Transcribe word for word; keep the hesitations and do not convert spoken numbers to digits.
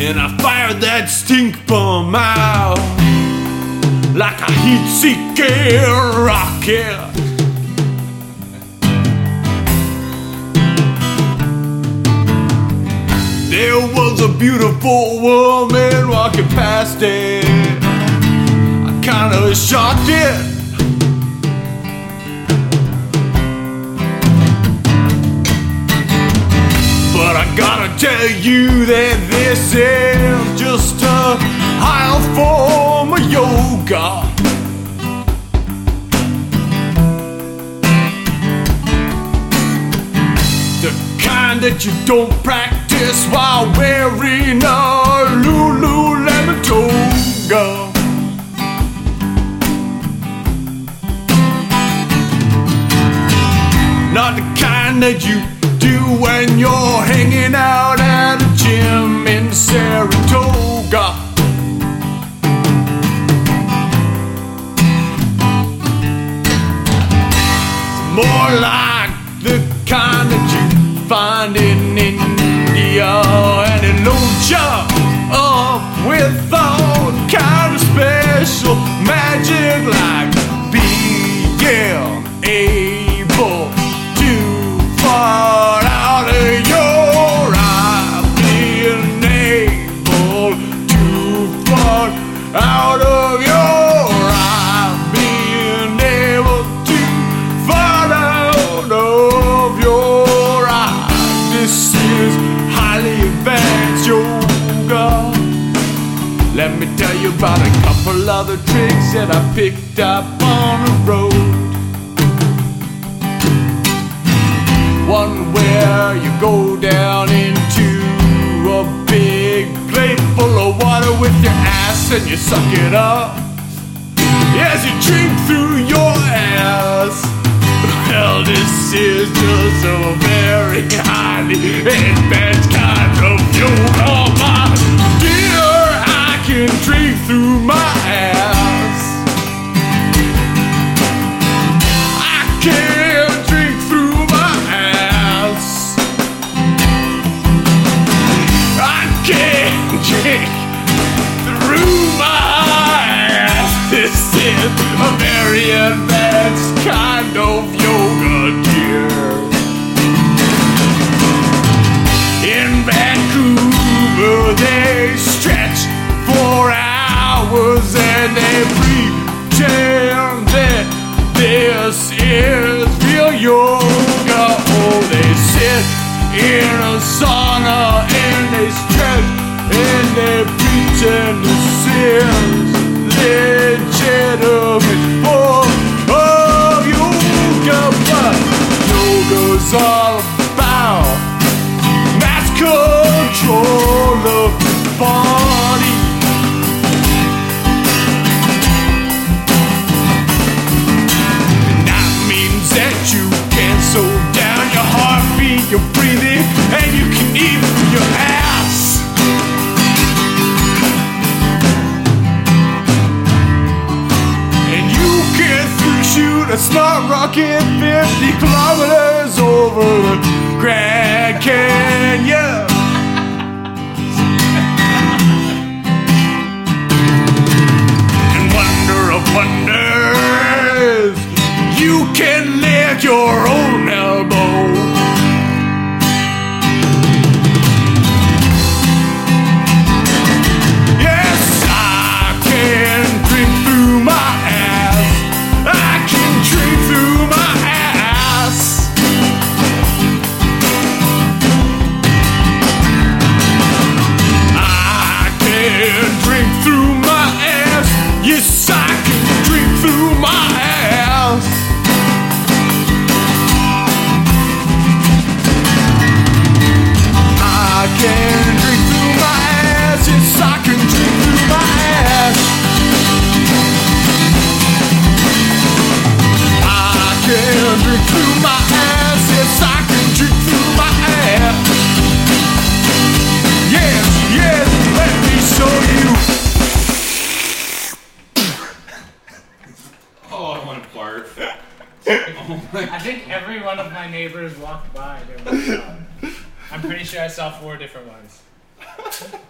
and I fired that stink bomb out like a heat-seeking rocket. There was a beautiful woman walking past it. I kinda shocked it. But I gotta tell you that this is just a high form of yoga. The kind that you don't practice while wearing a Lululemon toga. Not the kind that you do when you're hanging out at a gym in Saratoga. It's more like the kind that you find in India, and it loads you up with all kind of special magic, like being able to fart out of your eye, being able to fart out of your eye, being able to fart out of your eye. This is highly advanced yoga. Let me tell you about a couple other tricks that I picked up on the road. One where you go down into a big plate full of water with your ass and you suck it up as you drink through your ass. Well, this is just a very highly advanced kind of yoga, my dear. I can drink through my ass. I can't drink through my ass. I can't drink through my ass. This is a very advanced kind of yoga, dear. In Vancouver, they stretch for hours and they pretend that this is real yoga. Oh, they sit in a sauna and they stretch and they pretend this is legitimate form of yoga. But yoga's all about mass control of the body. And that means that you can slow down your heartbeat, your breathing, and you can eat with your ass. And you can shoot a smart rocket fifty kilometers over the Grand Canyon. And wonder of wonders, you can lick your own elbow. Yes, I can drink through my ass. I can drink through my ass. I can drink through my ass. Yes, I can drink through my ass. I can drink through my ass. Yes, I can drink through my ass. I can drink through my ass. Yes, I can drink through my ass. Yes, yes, let me show you. Oh, I want to barf. I think every one of my neighbors walked by during this song. I'm pretty sure I saw four different ones.